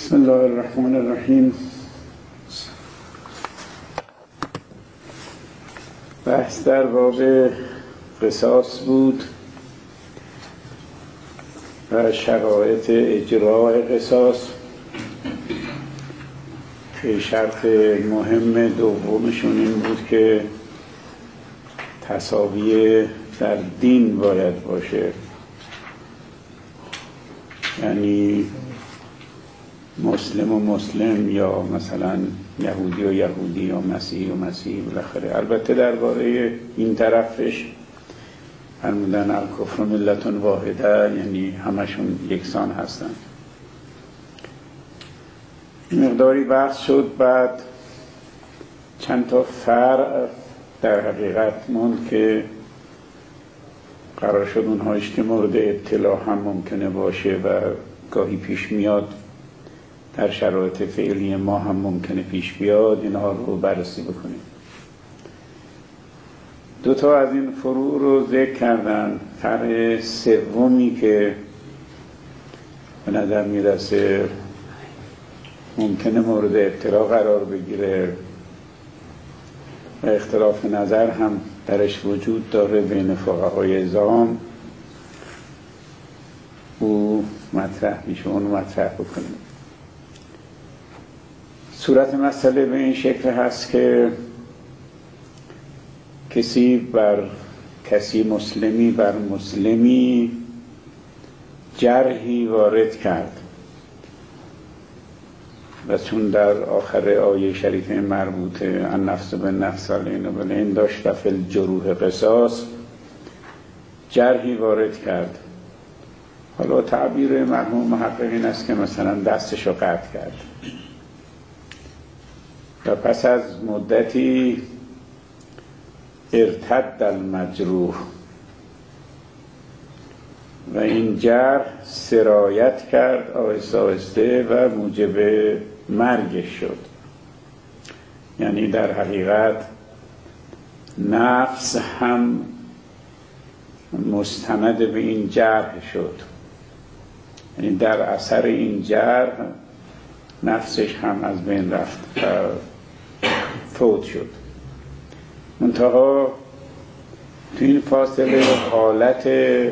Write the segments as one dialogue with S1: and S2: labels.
S1: بسم الله الرحمن الرحیم. بحث در باب قصاص بود و شرایط اجراء قصاص که شرط مهم دومشون این بود که تساوی در دین باید باشه، یعنی مسلم و مسلم یا مثلا یهودی و یهودی یا مسیحی و مسیحی بالاخره. البته درباره این طرفش فرمودن الکفر ملت واحده، یعنی همشون یکسان هستن. مقداری بحث شد، بعد چند تا فرع در حقیقت موند که قرار شد اونهایش که مورد اطلاع هم ممکنه باشه و گاهی پیش میاد، در شرایط فعلی ما هم ممکنه پیش بیاد، اینها رو بررسی بکنیم. دو تا از این فروع رو ذکر کردن. فرع سومی که به نظر میرسه ممکنه مورد اطلاع قرار بگیره و اختلاف نظر هم درش وجود داره بین فقهای عظام، او مطرح میشه، اون مطرح بکنیم. صورت مسئله به این شکل هست که کسی مسلمی بر مسلمی جرحی وارد کرد و چون در آخر آیه شریفه مربوطه النفس بالنفس والعین بالعین داشت و فی الجروح قصاص، جرحی وارد کرد. حالا تعبیر مرحوم محقق این است که مثلا دستشو قطع کرد و پس از مدتی ارتد المجروح و این جرح سرایت کرد آهسته آهسته و موجب مرگش شد. یعنی در حقیقت نفس هم مستند به این جرح شد، یعنی در اثر این جرح نفسش هم از بین رفت و فوت شد. منتها تو این فاصله حالت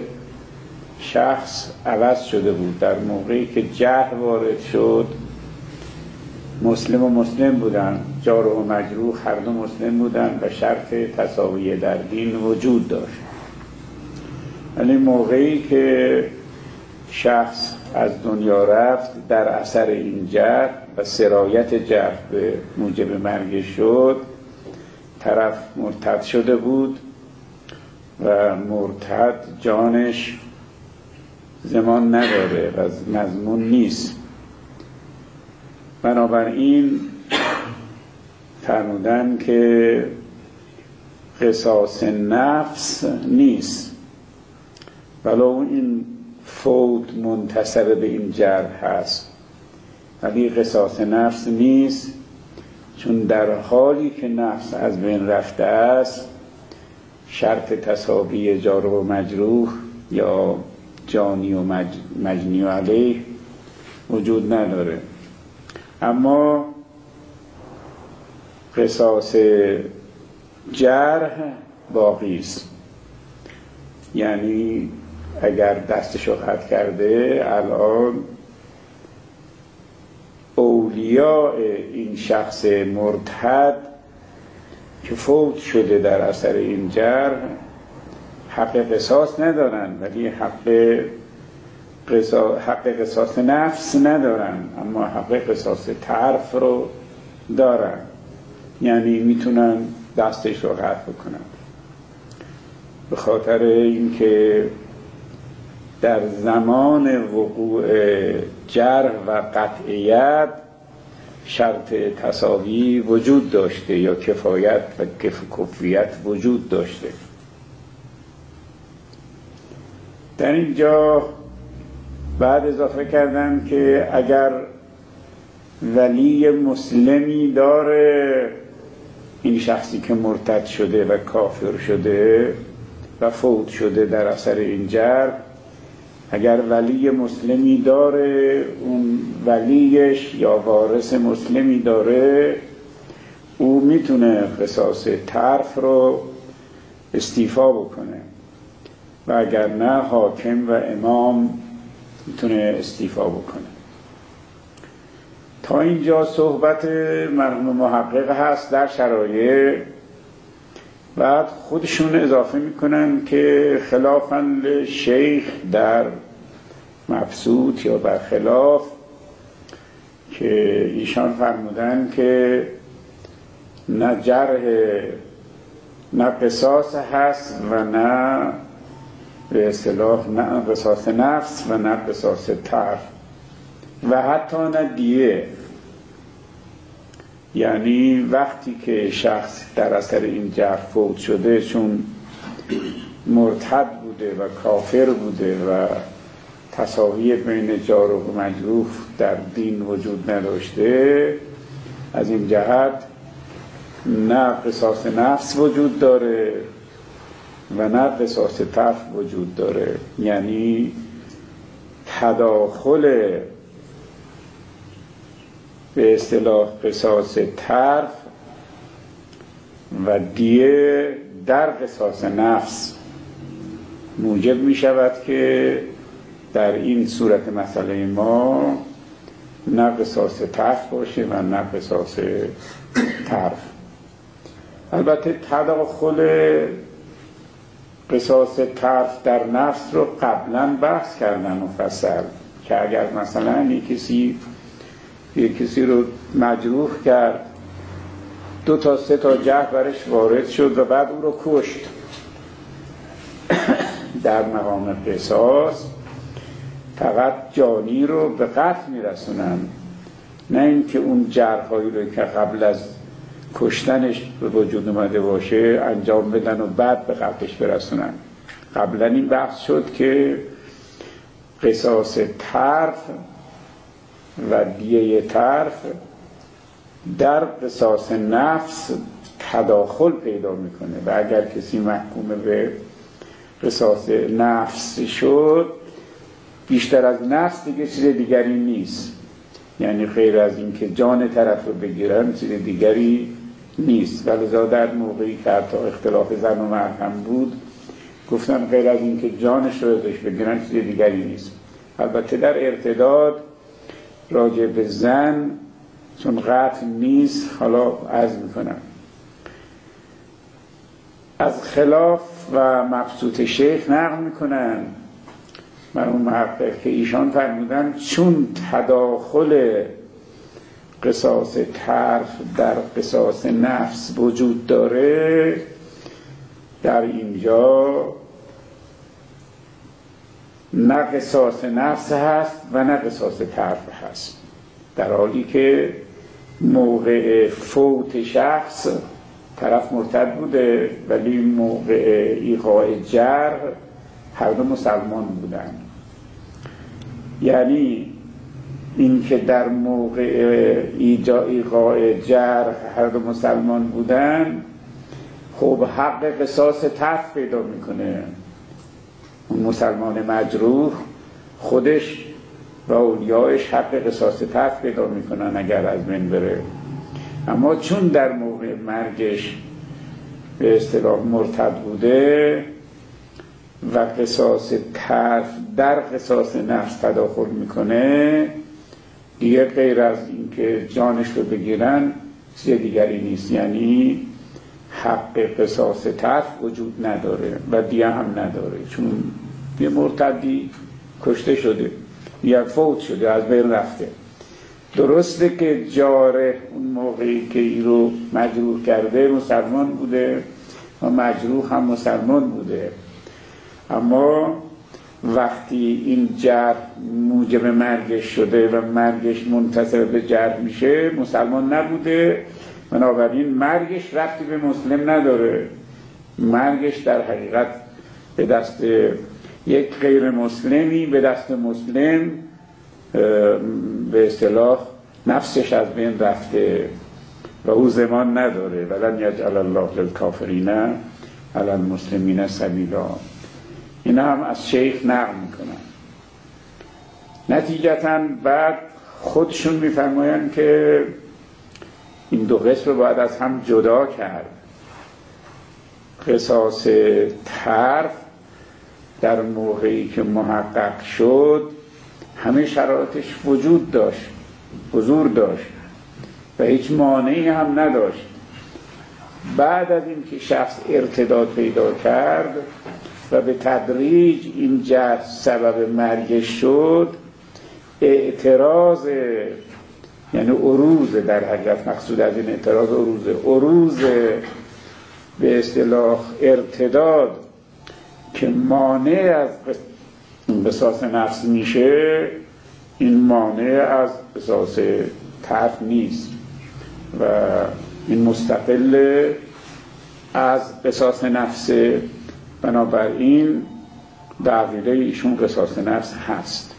S1: شخص عوض شده بود. در موقعی که جرح وارد شد مسلم و مسلم بودن، جارح و مجروح هر دو مسلم بودن و شرط تساوی در دین وجود داشت. ولی موقعی که شخص از دنیا رفت در اثر این جرح و سرایت جرح به موجب مرگ شد، طرف مرتد شده بود و مرتد جانش زمان نداره و مضمون نیست. بنابراین فرمودن که قصاص نفس نیست، ولو این فوت منتصر به این جرح هست، ولی قصاص نفس نیست، چون در حالی که نفس از بین رفته است شرط تساوی جارح و مجروح یا جانی و مجنی و علیه وجود نداره. اما قصاص جرح باقی است، یعنی اگر دستشو قطع کرده الان اولیاء این شخص مرتد که فوت شده در اثر این جرح حق قصاص ندارن، ولی حق قصاص نفس ندارن، اما حق قصاص طرف رو دارن، یعنی میتونن دستش رو قطع بکنن. به خاطر اینکه در زمان وقوع جرح و قطعیت شرط تساوی وجود داشته یا کفایت و کفیت وجود داشته. در اینجا بعد اضافه کردن که اگر ولی مسلمی داره این شخصی که مرتد شده و کافر شده و فوت شده در اثر این جرح، اگر ولی مسلمی داره اون ولیش یا وارث مسلمی داره، او میتونه قصاص طرف رو استیفا بکنه و اگر نه حاکم و امام میتونه استیفا بکنه. تا اینجا صحبت مرحوم محقق هست در شرایع. بعد خودشون اضافه میکنن که خلافاً شیخ در مبسوط یا برخلاف، که ایشان فرمودن که نه جرح نه قصاص هست و نه به اصطلاح نه قصاص نفس و نه قصاص طرف و حتی نه دیه. یعنی وقتی که شخص در اثر این جرح فوت شده، چون مرتد بوده و کافر بوده و تساوی بین جارح و مجروح در دین وجود نداشته، از این جهت نه قصاص نفس وجود داره و نه قصاص طرف وجود داره. یعنی تداخل به اصطلاح قصاص طرف و دیه در قصاص نفس موجب می شود که در این صورت مسئله ما نه قصاص طرف باشه و نه قصاص طرف. البته تداخل قصاص طرف در نفس رو قبلا بحث کردن مفصل، که اگر مثلا یک کسی رو مجروح کرد، 2 تا 3 تا جرح برش وارد شد و بعد او رو کشت، در مقام قصاص فقط جانی رو به قتل میرسونن، نه اینکه اون جرحایی رو که قبل از کشتنش به وجود اومده باشه انجام بدن و بعد به قتلش برسونن. قبلا این بحث شد که قصاص طرف و دیه طرف در قصاص نفس تداخل پیدا میکنه و اگر کسی محکوم به قصاص نفس شد، بیشتر از نفس دیگه چیز دیگری نیست، یعنی غیر از این که جان طرف رو بگیرن چیز دیگری نیست. ولذا در موقعی که حتی اختلاف زن و مرد هم بود گفتن غیر از این که جانش رو ازش بگیرن چیز دیگری نیست. البته در ارتداد راجع به زن چون قتل نیست، حالا عرض میکنم از خلاف و مبسوط شیخ نقل میکنن مرحوم محقق که ایشان فرمودن چون تداخل قصاص طرف در قصاص نفس وجود داره، در اینجا نه قصاص نفس هست و نه قصاص طرف هست، در حالی که موقع فوت شخص طرف مرتد بوده ولی موقع ایقاع جرح هر دو مسلمان بودن. یعنی این که در موقع ایقاع جرح هر دو مسلمان بودن، خب حق قصاص طرف پیدا میکنه. اون مسلمان مجروح خودش و اولیاءش حق قصاص طرف پیدا میکنن اگر از بین بره. اما چون در موقع مرگش به اصطلاح مرتد بوده و قصاص طرف در قصاص نفس تداخل میکنه، دیگه غیر از اینکه جانش رو بگیرن چیز دیگری نیست، یعنی حق قصاص طرف وجود نداره و دیگه هم نداره، چون یه مرتدی کشته شده یا فوت شده، از بین رفته. درسته که جاره اون موقعی که ای رو مجروح کرده مسلمان بوده و مجروح هم مسلمان بوده، اما وقتی این جرح موجب مرگش شده و مرگش منتصر به جرح میشه مسلمان نبوده، بنابراین مرگش ربطی به مسلم نداره. مرگش در حقیقت به دست یک غیر مسلمی به دست مسلم به اصطلاح نفسش از بین رفته و او زمان نداره. ولن یجعل الله للکافرین علی المسلمین سبیلا. این هم از شیخ نقل میکنن. نتیجتاً بعد خودشون میفرمایند که این دو قسم رو باید از هم جدا کرد. قصاص طرف در موقعی که محقق شد همه شرایطش وجود داشت، حضور داشت و هیچ مانعی هم نداشت. بعد از این که شخص ارتداد پیدا کرد و به تدریج این جرح سبب مرگش شد، اعتراض یعنی عروض، در حقیقت مقصود از این اعتراض عروض به اصطلاح ارتداد که مانع از قصاص نفس میشه، این مانع از قصاص طرف نیست و این مستقل از قصاص نفس. بنابراین در عقیده ایشون قصاص نفس هست.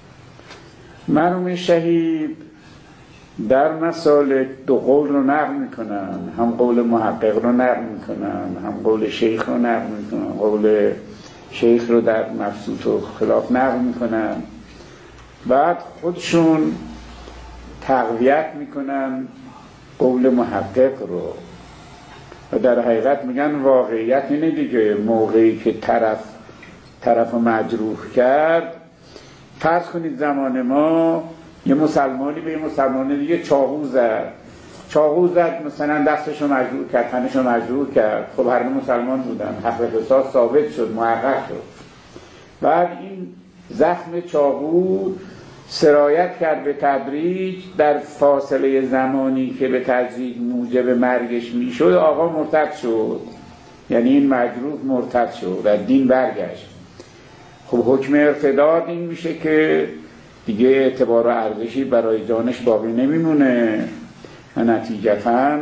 S1: مرحوم شهید در مسائل دو قول رو نقل میکنن، هم قول محقق رو نقل میکنن، هم قول شیخ رو نقل میکنن. قول شیخ رو در مبسوط و خلاف نقل میکنن، بعد خودشون تقویت میکنن قول محقق رو و در حقیقت میگن واقعیت اینه دیگه. موقعی که طرف مجروح کرد، فرض کنید زمان ما یه مسلمانی به یه مسلمان دیگه چاقو زد، مثلا دستشو مجروح کرد، تنشو مجروح کرد. خب هر دو مسلمان بودن، حق قصاص ثابت شد، محقق شد. بعد این زخم چاقو سرایت کرد به تدریج در فاصله زمانی که به تدریج موجب مرگش میشد، آقا مرتد شد. یعنی این مجروح مرتد شد و دین برگشت. خب حکم ارتداد این میشه که دیگه اعتبار و ارزشی برای جانش باقی نمیمونه و نتیجتاً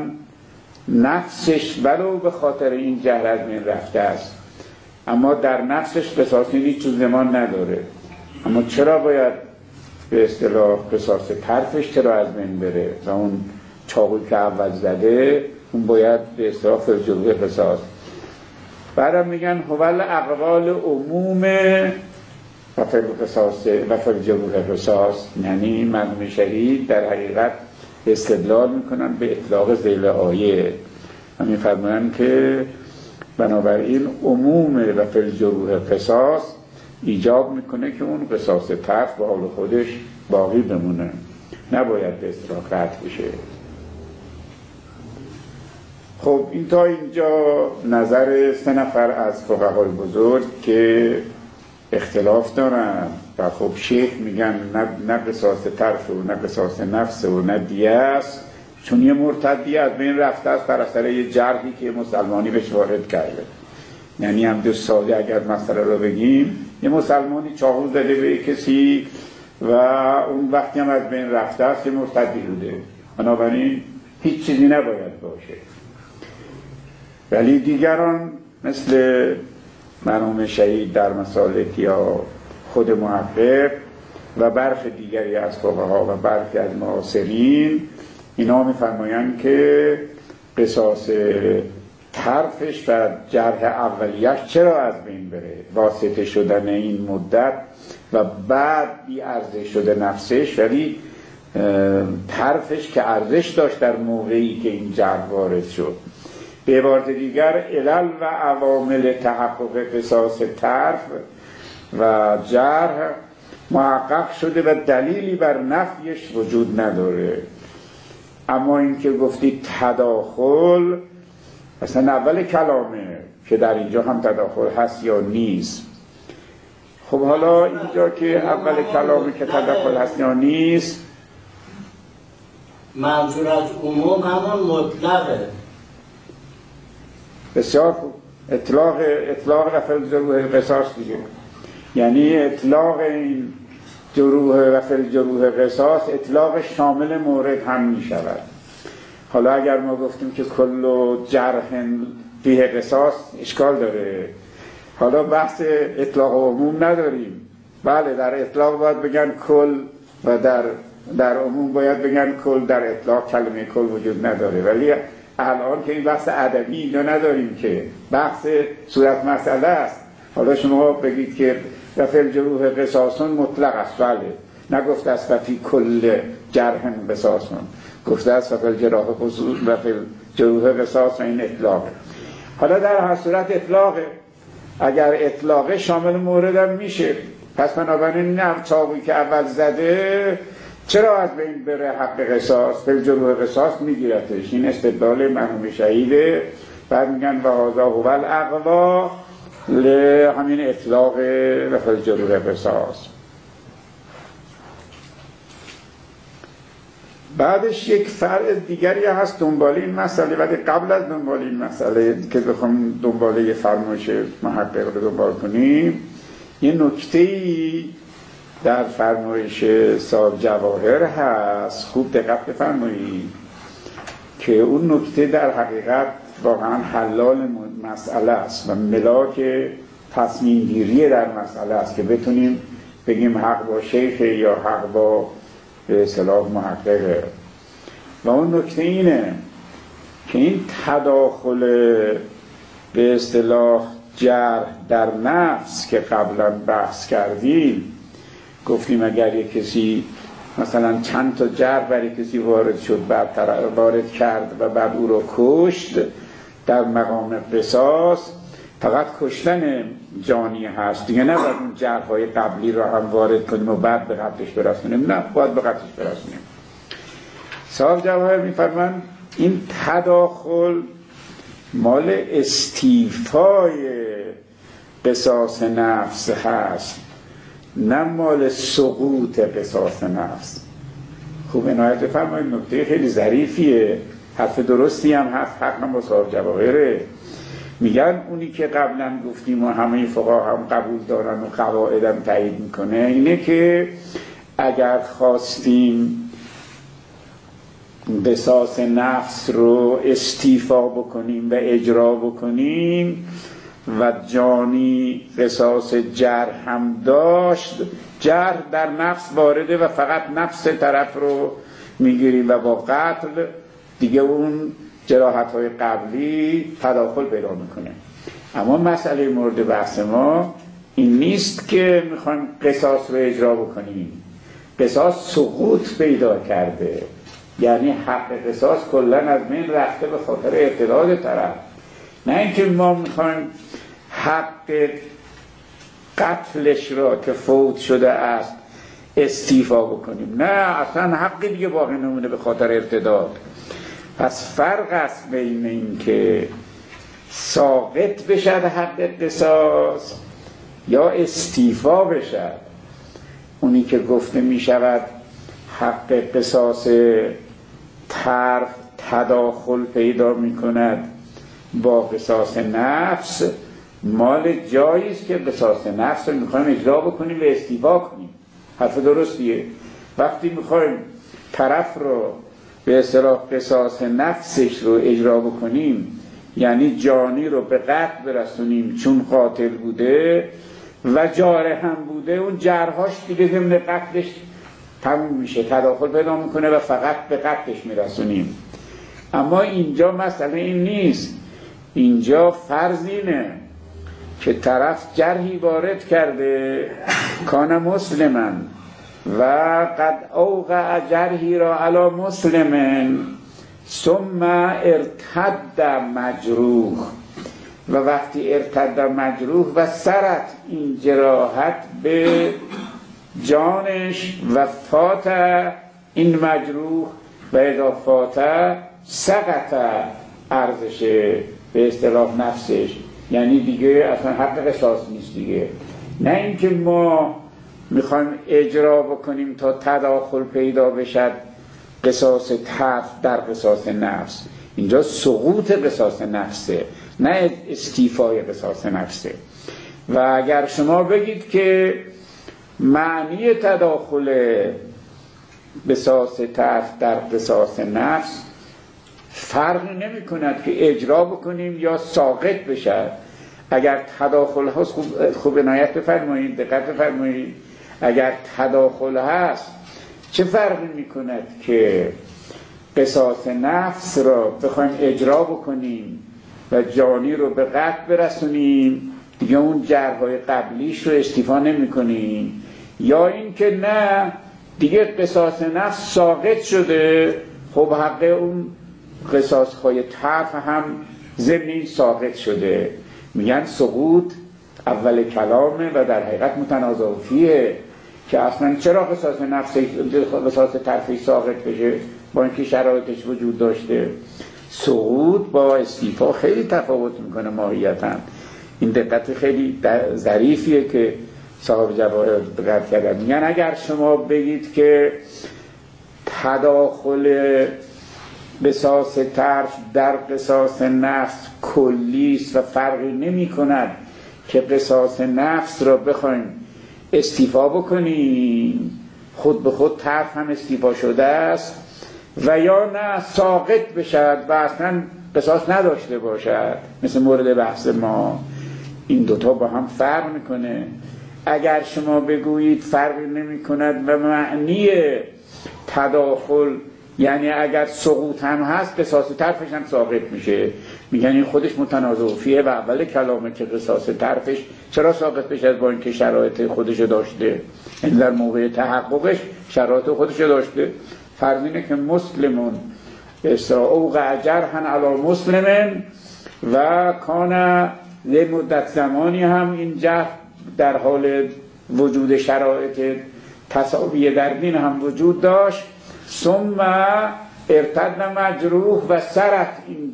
S1: نفسش ولو به خاطر این جهل از بین رفته است، اما در نفسش قصاصی هیچ زمان نداره. اما چرا باید به اصطلاح قصاص طرفش چرا از بین بره و اون چاقوی که اول زده اون باید به اصطلاح فرجلوه قصاص. بعدم میگن هول اقوال عموم و فرجلوه قصاص، یعنی مرحوم شهید در حقیقت استدلال میکنن به اطلاق ذیل آیه و میفرمایند که بنابراین عموم و فرجلوه قصاص ایجاب میکنه که اون قصاص طرف به حال خودش باقی بمونه، نباید به اصطلاح قطع بشه. خب این تا اینجا نظر 3 نفر از فقهای بزرگ که اختلاف دارن و خب شیخ میگن نه قصاص طرف و نه قصاص نفس و نه دیه است، چون یه مرتدی از بین رفته است بر اثر یه جرحی که مسلمانی بهش وارد کرده. یعنی هم دو ساده اگر مسئله رو بگیم، یه مسلمانی چاقو زده به کسی و اون وقتی هم از بین رفته است یه مرتدی بوده، بنابراین هیچ چیزی نباید باشه. ولی دیگران مثل مرحوم شهید در مسالک یا خود محقق و برخی دیگری از فقها و برخی از معاصرین، اینا می‌فرمایند که قصاص طرفش و جرح اولیش چرا از بین بره، واسطه شدن این مدت و بعد بی ارزش شده نفسش، ولی طرفش که ارزش داشت در موقعی که این جرح وارد شد. به عبارت دیگر علل و عوامل تحقق قصاص طرف و جرح محقق شده و دلیلی بر نفیش وجود نداره. اما این که گفتی تداخل، اصلا اول کلامه که در اینجا هم تداخل هست یا نیست. خب حالا اینجا که اول کلامه که تداخل هست یا نیست،
S2: منظور از عموم همون مطلقه.
S1: بسیار خوب. اطلاق رفع جروح قصاص دیگه، یعنی اطلاق این جروح رفع جروح قصاص اطلاق شامل مورد هم می شود. حالا اگر ما گفتیم که کل جرح فیه قصاص اشکال داره، حالا بحث اطلاق عموم نداریم. بله در اطلاق باید بگن کل و در عموم باید بگن کل. در اطلاق کلمه کل وجود نداره، ولی الان که این بحث ادبی اینجا نداریم، که بحث صورت مسئله است. حالا شما بگید که رفع جروح قصاصون مطلق است، بله، نگفته است فی کل جرح قصاص، گفته است فی الجراح و فی الجروح قصاص، و این اطلاقه. حالا در هر صورت اطلاقه، اگر اطلاقه شامل موردم میشه، پس بنابراین نه چاقویی که اول زده چرا از بین بره حق قصاص، فی الجروح قصاص میگیرتش. این استدلال مرحوم شهیده. بعد میگن و هذا هو الاقوا همین اطلاق و فی الجروح قصاص. بعدش یک فرع دیگری هست دنبال این مسئله، ولی قبل از دنبال این مسئله که بخوام دنبال یه فرمایش محقق رو دنبال کنیم، یه نکته‌ای در فرمایش صاحب جواهر هست، خوب دقت بفرمایید که اون نکته در حقیقت واقعا حلال مسئله است و ملاک تصمیم گیری در مسئله است که بتونیم بگیم حق با شیخ یا حق با به اصطلاح محققه. و اون نکته اینه که این تداخل به اصطلاح جرح در نفس که قبلا بحث کردیم، گفتیم اگر یک کسی مثلا چند تا جرح برای کسی وارد شد، بعد وارد کرد و بعد او رو کشت، در مقام قصاص فقط کشتن جانی هست دیگه، نباید اون جرح‌های قبلی رو هم وارد کنیم و بعد به قتلش برسونیم، نه باید به قتلش برسونیم. صاحب جواهر می‌فرمایند این تداخل مال استیفای قصاص نفس هست، نه مال سقوط قصاص نفس. خوب عنایت بفرمایید، نکته خیلی ظریفیه، حرف درستی هم هست، حق هم با صاحب جواهره. میگن اونی که قبلا گفتیم و همه فقها هم قبول دارن و قواعدم تایید میکنه، اینه که اگر خواستیم قصاص نفس رو استیفا بکنیم و اجرا بکنیم و جانی قصاص جرح هم داشت، جرح در نفس وارده و فقط نفس طرف رو میگیریم و با قتل دیگه اون جراحت‌های قبلی تداخل پیدا میکنه. اما مسئله مورد بحث ما این نیست که میخوایم قصاص رو اجرا بکنیم. قصاص سقوط پیدا کرده، یعنی حق قصاص کلن از بین رفته به خاطر ارتداد طرف، نه اینکه ما میخوایم حق قتلش را که فوت شده است استیفا بکنیم، نه اصلا حقی دیگه باقی نمونه به خاطر ارتداد. پس فرق است بین این که ساقط بشد حق قصاص یا استیفا بشد. اونی که گفته می شود حق قصاص طرف تداخل پیدا می کند با قصاص نفس، مال جایی است که قصاص نفس رو می خواهیم اجرا بکنیم و استیفا کنیم. حرف درستیه. وقتی می خواهیم طرف رو به اصطلاح قصاص نفسش رو اجرا بکنیم، یعنی جانی رو به قتل برسونیم چون قاتل بوده و جارح هم بوده، اون جرحاش دیگه ضمن قتلش تموم میشه، تداخل پیدا میکنه و فقط به قتلش میرسونیم. اما اینجا مسئله این نیست، اینجا فرض اینه که طرف جرحی وارد کرده کان مسلمن و قد اوقع جرحی را علی مسلمن ثم ارتد مجروح، و وقتی ارتد مجروح و سرت این جراحت به جانش و فات این مجروح و اذا فات سقط ارزش به اصطلاح نفسش، یعنی دیگه اصلا حق قصاص نیست دیگه. نه اینکه ما میخوایم اجرا بکنیم تا تداخل پیدا بشد قصاص طرف در قصاص نفس، اینجا سقوط قصاص نفسه نه استیفای قصاص نفسه. و اگر شما بگید که معنی تداخل قصاص طرف در قصاص نفس فرقی نمی کند که اجرا بکنیم یا ساقط بشد، اگر تداخل هست خوب عنایت بفرمایید، دقت بفرمایید، اگر تداخل هست چه فرقی می کند که قصاص نفس را بخوایم اجرا بکنیم و جانی رو به قتل برسونیم، دیگه اون جرح‌های قبلیش رو استیفا نمی کنیم، یا این که نه دیگه قصاص نفس ساقط شده، خب حق اون قصاص‌های طرف هم ضمن این ساقط شده. میگن سقوط اول کلامه و در حقیقت متنازعیه که اصلا چرا قصاص نفس قصاص طرفی ساقط بشه با اینکه شرایطش وجود داشته. سقوط با استیفا خیلی تفاوت میکنه ماهیتاً. این دقت خیلی ظریفیه که صاحب جواهر دقت کردن. میگن اگر شما بگید که تداخل قصاص طرف در قصاص نفس کلیست و فرقی نمی کند که قصاص نفس را بخوایم استیفا بکنیم، خود به خود طرف هم استیفا شده است، و یا نه ساقط بشد و اصلا قصاص نداشته باشد، مثل مورد بحث ما. این دوتا با هم فرق میکنه. اگر شما بگویید فرقی نمی کند و معنی تداخل یعنی اگر سقوط هم هست قصاص طرفش هم ساقط میشه، میگن این خودش متنازع و اول کلامه که قصاص طرفش چرا ساقط بشه با اینکه شرایط خودشو داشته، این در موقع تحققش شرایط خودشو داشته. فرض اینه که مسلمون اوقع جرحا علی مسلمن و کان لمدت زمانی هم این جرح در حال وجود شرایط تساوی در دین هم وجود داشت. ثم ارتد مجروح و سرت این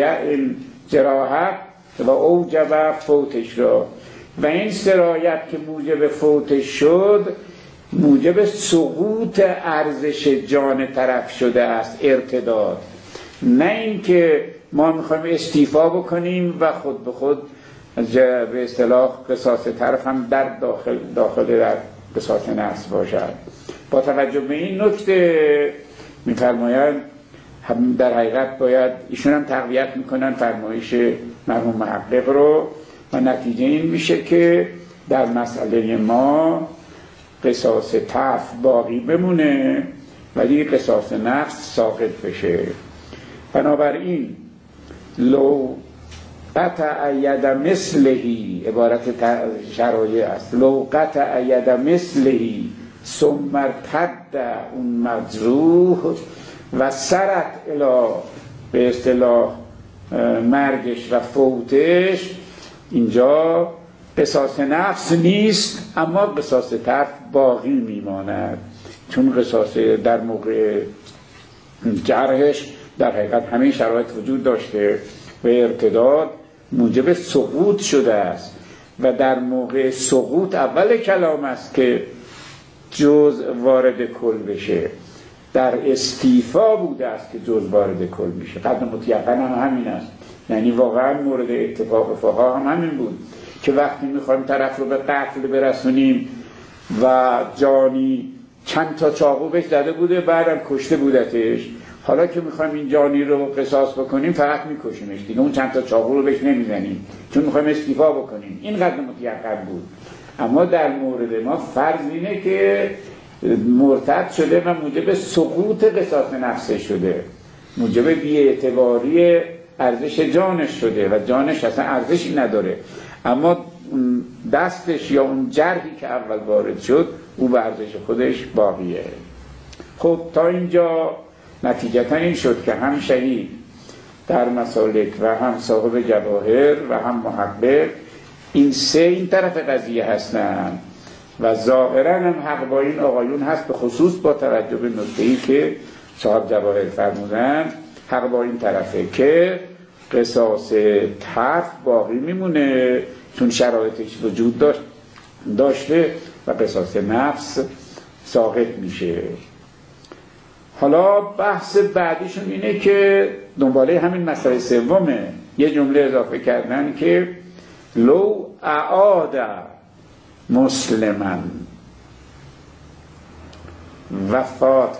S1: جراحت و اوجب فوتش را، و این سرایت که موجب فوتش شد موجب سقوط ارزش جان طرف شده است، ارتداد. نه اینکه ما میخوایم استیفا بکنیم و خود به خود به اصطلاح قصاص طرف هم در داخل در قصاص نفس باشد. با توجه به این نکته میفرمایند هم در حقیقت باید ایشون هم تقویت میکنن فرمایش مرحوم محقق رو، و نتیجه این میشه که در مسئله ما قصاص طرف باقی بمونه ولی قصاص نفس ساقط بشه. بنابراین لو قطع ید مثلهی، عبارت شرایع است، لو قطع ید مثلهی ثم ارتد اون مجروح و سرت الی به اصطلاح مرگش و فوتش، اینجا قصاص نفس نیست اما قصاص طرف باقی میماند، چون قصاص در موقع جرحش در حقیقت همین شرایط وجود داشته و ارتداد موجب سقوط شده است، و در موقع سقوط اول کلام است که جز وارد کل بشه. در استیفا بوده است که جز وارد کل میشه. قدر متیقن هم همین است، یعنی واقعا مورد اتفاق فقها هم همین بود که وقتی میخوایم طرف رو به قتل برسونیم و جانی چند تا چاقو بهش زده بوده بعدم کشته بودتش، حالا که میخوایم این جانی رو قصاص بکنیم فقط میکشیمش دیگه، اون چند تا چاقو رو بهش نمیزنیم چون میخوایم استیفا بکنیم. این قدر متیقن بود. اما در مورد ما فرض اینه که مرتد شده و موجب سقوط قصاص نفسه شده، موجب بی‌اعتباری ارزش جانش شده و جانش اصلا ارزشی نداره، اما دستش یا اون جرحی که اول وارد شد او به ارزش خودش باقیه. خب تا اینجا نتیجتا این شد که هم شهید در مسالک و هم صاحب جواهر و هم محقق این سه این طرف قضیه هستن و ظاهرا هم حق با این آقایون هست، به خصوص با توجه به نکته‌ای که صاحب جواهر فرمودن. حق با این طرفه که قصاص طرف باقی میمونه چون شرایطش وجود داشته و قصاص نفس ساقط میشه. حالا بحث بعدیشون اینه که دنباله همین مسئله سومه، یه جمله اضافه کردن که لو اعاد مسلمن وفات،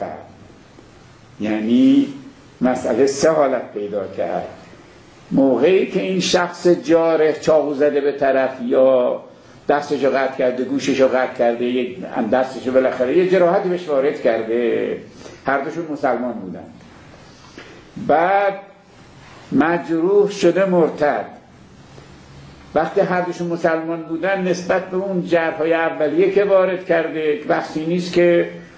S1: یعنی مسئله سه حالت پیدا کرد. موقعی که این شخص جارح چاقو زده به طرف یا دستشو قطع کرده، گوششو قطع کرده، دستشو بالاخره یه جراحتی بهش وارد کرده، هر دوشون مسلمان بودن، بعد مجروح شده مرتد. وقتی هر دوشون مسلمان بودن نسبت به اون جرح‌های اولیه که وارد کرده بحثی نیست که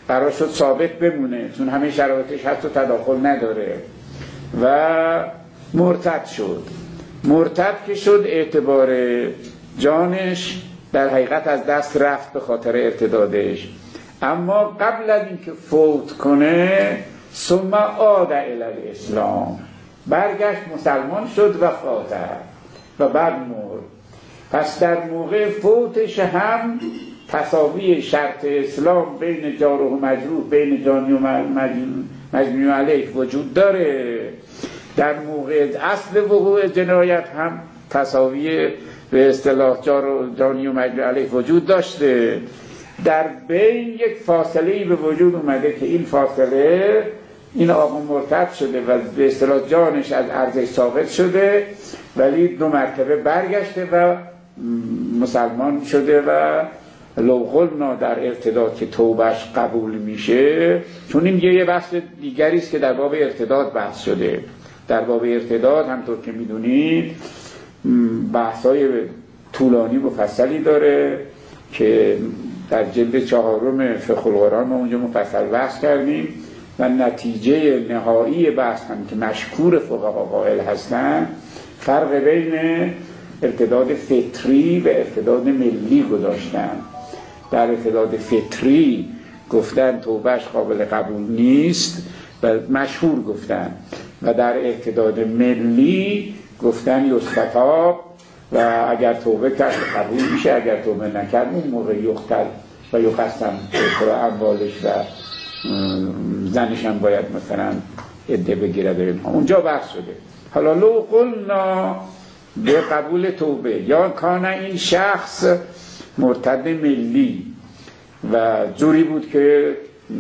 S1: قرار شد ثابت بمونه چون همه شرایطش هست و تداخل نداره و مرتد شد. مرتد که شد اعتبار جانش در حقیقت از دست رفت به خاطر ارتدادش، اما قبل از اینکه فوت کنه ثم عاد الی الاسلام، برگشت مسلمان شد و فاتح و بعد مرد. پس در موقع فوتش هم تساوی شرط اسلام بین جارح و مجروح، بین جانی و مجنی علیه وجود داره. در موقع اصل وقوع جنایت هم تساوی به اصطلاح جانی و مجنی علیه وجود داشته. در بین یک فاصله‌ای به وجود اومده که این فاصله این آقا مرتد شده و به اصطلاح جانش از ارضش ساقط شده، ولی 2 مرتبه برگشته و مسلمان شده و لو قلنا در ارتداد که توبهش قبول میشه، چون این یه بحث دیگری است که در باب ارتداد بحث شده. در باب ارتداد همطور که میدونید بحث‌های طولانی مفصلی داره که در جلد 4 فقه القرآن ما اونجا مفصل بحث کردیم و نتیجه نهایی بحث هم که مشکور فقها قائل هستن فرق بین ارتداد فطری و ارتداد ملی گذاشتن. در ارتداد فطری گفتن توبهش قابل قبول نیست و مشهور گفتن، و در ارتداد ملی گفتن یستتاب و اگر توبه کرد قبول میشه، اگر توبه نکرد اون موقع یقتل و یقسم اموالش و زنش هم باید مثلا عده بگیره در اینها. اونجا بحث شده. حالا لو قلنا به قبول توبه یا کان این شخص مرتد ملی و جوری بود که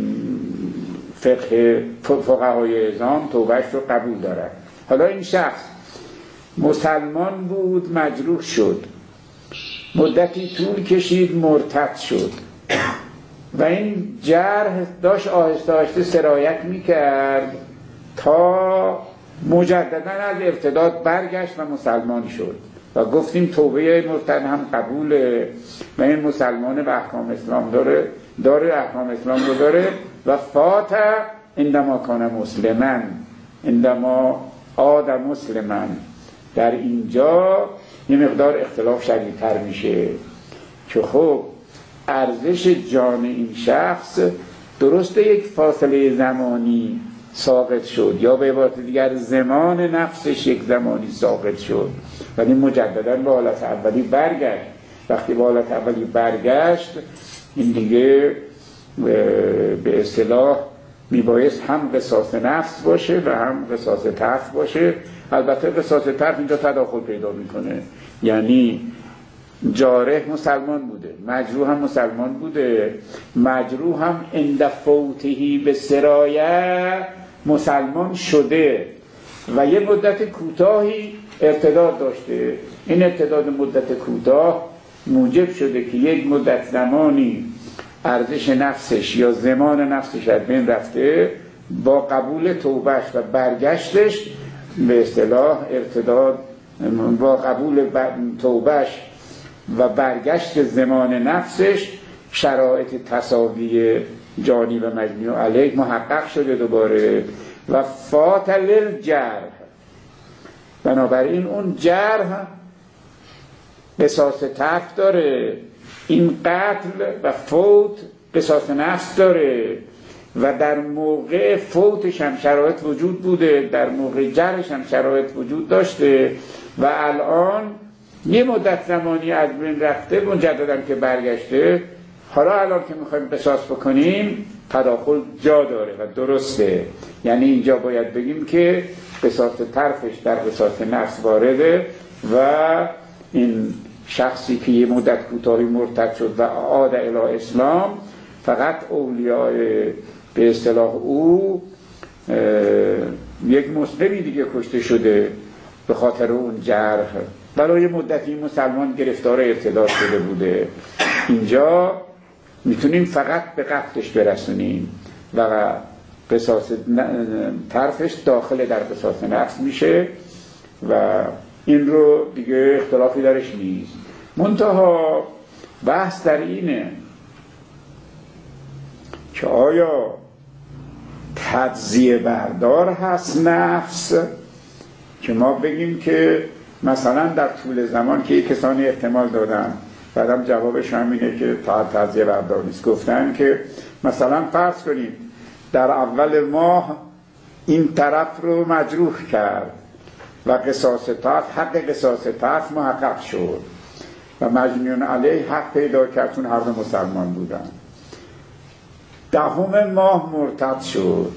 S1: فقهای اعظام توبهش رو قبول دارد. حالا این شخص مسلمان بود، مجروح شد، مدتی طول کشید، مرتد شد و این جرح داشت آهسته آهسته سرایت میکرد تا مجددا از ارتداد برگشت و مسلمان شد و گفتیم توبه مرتد هم قبوله و این مسلمان به احکام اسلام داره احکام اسلام رو داره. و فاتح عندما کان مسلمن عندما عاد مسلمن، در اینجا یه مقدار اختلاف شدیدتر میشه که خب ارزش جان این شخص درسته یک فاصله زمانی ساقط شد یا به عبارت دیگر زمان نفسش یک زمانی ساقط شد، ولی مجددا به حالت اولی برگشت. وقتی به حالت اولی برگشت این دیگه به اصطلاح میبایست هم قصاص نفس باشه و هم قصاص طرف باشه. البته قصاص طرف اینجا تداخل پیدا میکنه، یعنی جارح مسلمان بوده، مجروح هم مسلمان بوده، مجروح هم عند فوتهی به سرایه مسلمان شده و یه مدت کوتاهی ارتداد داشته. این ارتداد مدت کوتاه موجب شده که یک مدت زمانی ارزش نفسش یا زمان نفسش از بین رفته، با قبول توبهش و برگشتش به اصطلاح ارتداد، با قبول توبهش و برگشت زمان نفسش شرایط تساوی جانی و مجنی علیه محقق شده دوباره و فاتل الجرح. بنابراین اون جرح قصاص طرف داره، این قتل و فوت قصاص نفس داره و در موقع فوتش هم شرایط وجود بوده، در موقع جرحش هم شرایط وجود داشته و الان یه مدت زمانی از بین رفته، مجددا که برگشته. حالا الان که میخوایم قصاص بکنیم تداخل جا داره و درسته، یعنی اینجا باید بگیم که قصاص طرفش در قصاص نفس وارده و این شخصی که یه مدت کوتاهی مرتد شد و عاد الی اسلام فقط اولیاء به اصطلاح او یک مسلمی دیگه کشته شده به خاطر اون جرح، برای مدتی مسلمان گرفتار ارتداد شده بوده. اینجا میتونیم فقط به قتلش برسونیم و قصاص طرفش داخل در قصاص نفس میشه و این رو دیگه اختلافی درش نیست. منتها بحث در اینه که آیا تجزیه بردار هست نفس، که ما بگیم که مثلا در طول زمان که یک کسانی احتمال دادن بعدم جوابش همینه که تجزیه بردار نیست، گفتن که مثلا فرض کنیم در اول ماه این طرف رو مجروح کرد و قصاص طرف، حق قصاص طرف محقق شد و مجنون علیه حق پیدا کرد چون هر دو مسلمان بودن. 10 ماه مرتد شد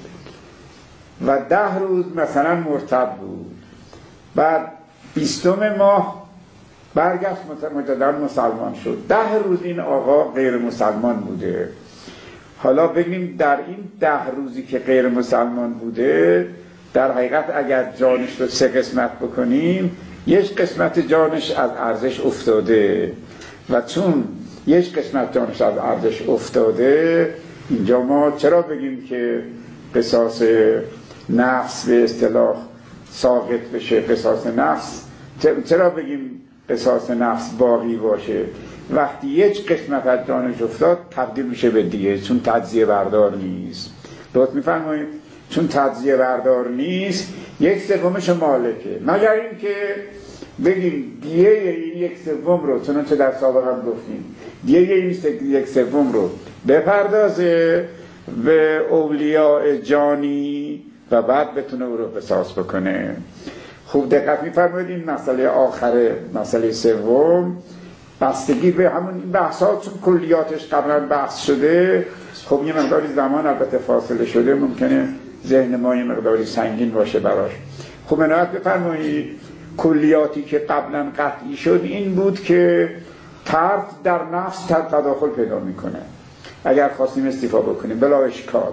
S1: و 10 روز مثلا مرتد بود، بعد 20 ماه برگشت مجددا مسلمان شد. 10 روز این آقا غیر مسلمان بوده. حالا ببینیم در این 10 روزی که غیر مسلمان بوده، در حقیقت اگر جانش رو 3 قسمت بکنیم، یک قسمت جانش از ارزش افتاده و چون یک قسمت جانش از ارزش افتاده، اینجا ما چرا بگیم که قصاص نفس به اصطلاح ساقط بشه؟ قصاص نفس چرا بگیم قصاص نفس باقی باشه؟ وقتی یک قسمت از جانش افتاد تبدیل میشه به دیگه، چون تجزیه بردار نیست. درست میفرمایید؟ چون تجزیه بردار نیست 1/3 مالکه، مگر این که بگیم دیه این 1/3 رو، چنانچه در سابق هم گفتیم، دیه این 1/3 رو بپردازه به اولیاء جانی و بعد بتونه او رو قصاص بکنه. خوب دقت می‌فرمایید این مسئله آخره، مسئله سوم، بستگی به همون این بحث‌ها چون کلیاتش قبلا بحث شده، خب یه مقداری زمان البته فاصله شده، ممکنه ذهن ما یه مقداری سنگین باشه براش. خب عنایت بفرمایید کلیاتی که قبلا قطعی شد این بود که طرف در نفس تداخل پیدا میکنه اگر خواستیم استفاده بکنیم بلا اشکال،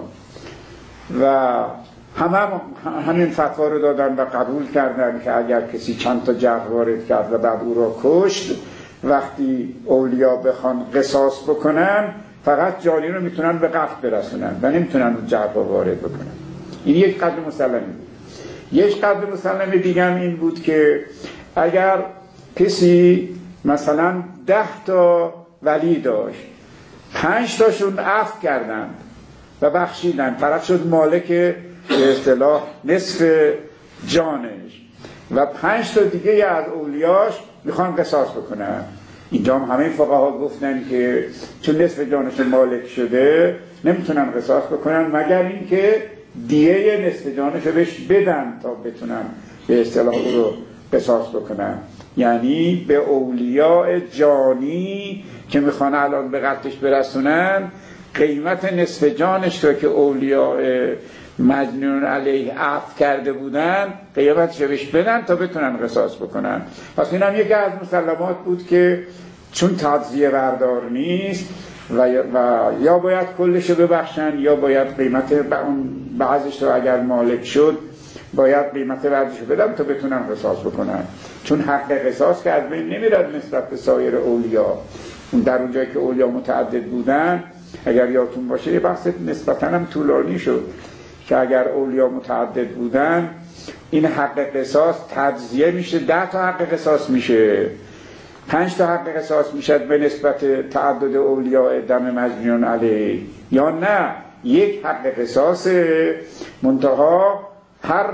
S1: و همین فتوا رو دادن و قبول کردن که اگر کسی چند تا جرح وارد کرد و بعد او را کشت، وقتی اولیاء بخوان قصاص بکنن فقط جانی رو میتونن به قتل برسونن و نمیتونن اون جرح رو وارد بکنن. این یک قدر مسلمی بود. یک قدر مسلمی دیگه هم این بود که اگر کسی مثلا 10 تا ولی داشت، 5 تاشون عفو کردن و بخشیدن، طرف شد مالک به اصطلاح نصف جانش و 5 تا دیگه از اولیاش میخوان قصاص بکنن. اینجا همه فقها گفتن که چون نصف جانش مالک شده نمیتونن قصاص بکنن مگر اینکه دیه نصف جانش رو بهش بدن تا بتونن به اصطلاح او رو قصاص بکنن. یعنی به اولیاء جانی که میخوان الان به قتلش برسونن قیمت نصف جانش رو که اولیاء مجنون علیه عفو کرده بودن قیمتش رو بهش بدن تا بتونن قصاص بکنن. پس این هم یکی از مسلمات بود که چون تجزیه بردار نیست و یا باید کلش رو ببخشن یا باید قیمت اون بعضش رو اگر مالک شد باید قیمت بعضش رو بدن تا بتونن قصاص بکنن، چون حق قصاص که از بین نمیرد نسبت به سایر اولیاء. اون در اونجایی که اولیاء متعدد بودن اگر یادتون باشه یه بحث نسبتاً هم طولانی شد که اگر اولیاء متعدد بودن این حق قصاص تجزیه میشه، 10 تا حق قصاص میشه، 5 تا حق قصاص میشه به نسبت تعدد اولیاء دم مجنون علیه، یا نه یک حق قصاص منتها هر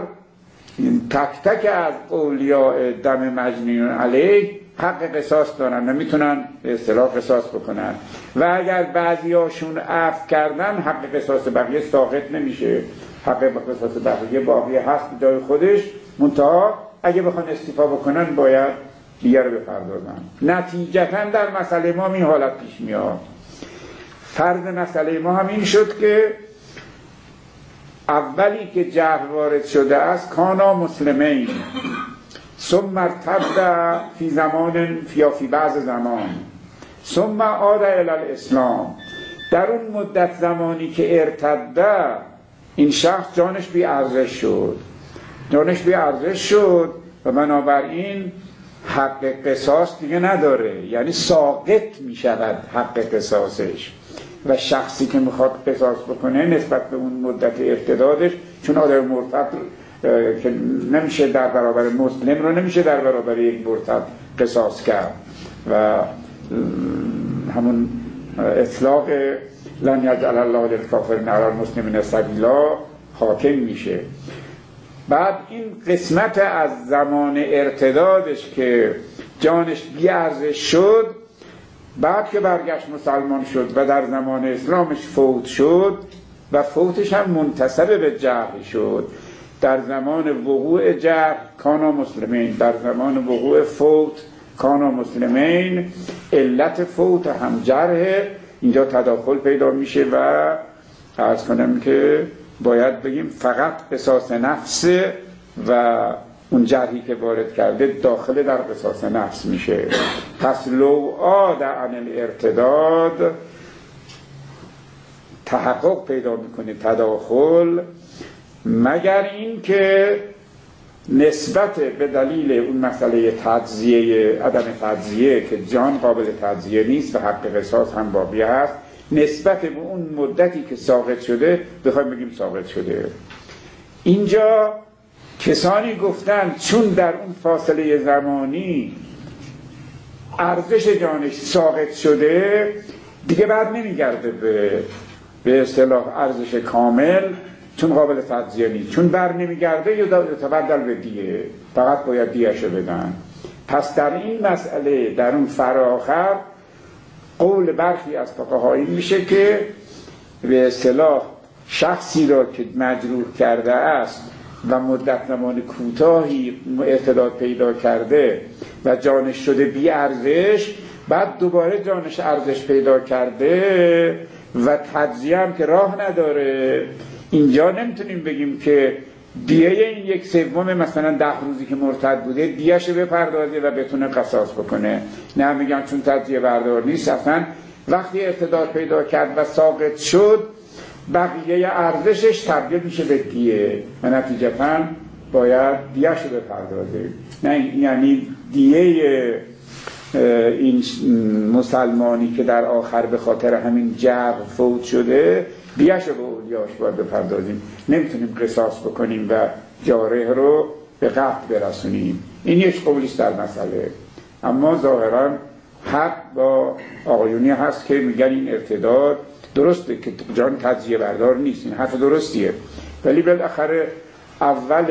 S1: تک تک از اولیاء دم مجنون علیه حق قصاص دارن و میتونن به اصطلاح قصاص بکنن و اگر بعضیاشون عفو کردن حق قصاص بقیه ساقط نمیشه، حق قصاص بقیه باقی هست جای خودش، منتها اگه بخوان استیفا بکنن باید دیگر رو بپردازن. نتیجتاً در مسئله ما این حالت پیش میاد. فرض مسئله ما هم این شد که اولی که جرح وارد شده است کانا مسلمین ثم ارتد فی زمان فی بعض زمان ثم عاد الی الاسلام. در اون مدت زمانی که ارتد این شخص جانش بی ارزش شد و بنابراین حق قصاص دیگه نداره، یعنی ساقط می شود حق قصاصش و شخصی که میخواد قصاص بکنه نسبت به اون مدت ارتدادش، چون آدم مرتد که نمیشه در برابر مسلم رو نمیشه در برابر یک مرتد قصاص کرد و همون اطلاق لن یجعل الله للکافرین علی المسلمین سبیلا حاکم میشه. بعد این قسمت از زمان ارتدادش که جانش بی‌ارزش شد، بعد که برگشت مسلمان شد و در زمان اسلامش فوت شد و فوتش هم منتسب به جرح شد، در زمان وقوع جرح کانا مسلمین، در زمان وقوع فوت کانا مسلمین، علت فوت هم جرح، اینجا تداخل پیدا میشه و عرض کنم که باید بگیم فقط قصاص نفس و اون جرحی که وارد کرده داخل در قصاص نفس میشه. پس لو عاد عن الارتداد تحقق پیدا میکنه تداخل، مگر این که نسبت به دلیل اون مسئله تجزیه، عدم تجزیه که جان قابل تجزیه نیست و حق قصاص هم باقی هست، نسبت به اون مدتی که ساقط شده بخوایم بگیم ساقط شده. اینجا کسانی گفتن چون در اون فاصله زمانی ارزش جانش ساقط شده دیگه بعد نمیگرده به اصطلاح ارزش کامل، چون قابل تجزیه نیست، چون بر نمیگرده یا تبدل به دیه، فقط باید دیهشو بدن. پس در این مسئله در اون فراخر قول برخی از فقها این میشه که به اصطلاح شخصی را که مجروح کرده است و مدت زمان کوتاهی ارتداد پیدا کرده و جانش شده بی ارزش، بعد دوباره جانش ارزش پیدا کرده و تجزیه هم که راه نداره، اینجا نمیتونیم بگیم که دیه این 1/3 مثلا 10 روزی که مرتد بوده دیهشو بپردازه و بتونه قصاص بکنه. نه، میگن چون تجزیه بردار نیست، اصلا وقتی ارتداد پیدا کرد و ساقط شد بقیه ارزشش تبدیل میشه به دیه و نتیجتاً باید دیهشو بپردازه. نه، یعنی دیه این مسلمانی که در آخر به خاطر همین جرح فوت شده دیهشو به اولیاش باید بپردازیم، نمیتونیم قصاص بکنیم و جارح رو به قتل برسونیم. این یک قولیست در مسئله. اما ظاهرا حق با آقایونی هست که میگن این ارتداد درسته که جان تجزیه بردار نیست، این حرف درستیه، ولی بالاخره اول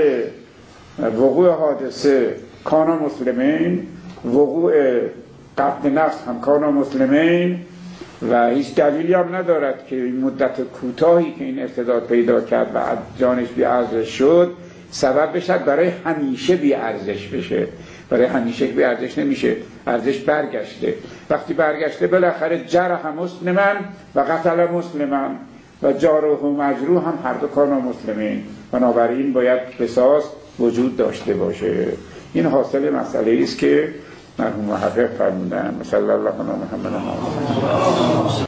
S1: وقوع حادثه کانا مسلمین، وقوع قتل نفس هم کانا مسلمین و هیچ دلیلی هم ندارد که این مدت کوتاهی که این ارتداد پیدا کرد و جانش بی ارزش شد سبب بشد برای همیشه بی ارزش بشه. برای همیشه بی ارزش نمیشه، ارزش برگشته. وقتی برگشته بالاخره جرح مسلمن و قتل مسلمن و جارح و مجروح هم هر دو کانا مسلمین، بنابراین باید قصاص وجود داشته باشه. این حاصل مسئله است که مرحوم محقق فرمودن. صلی الله علیه و محمد.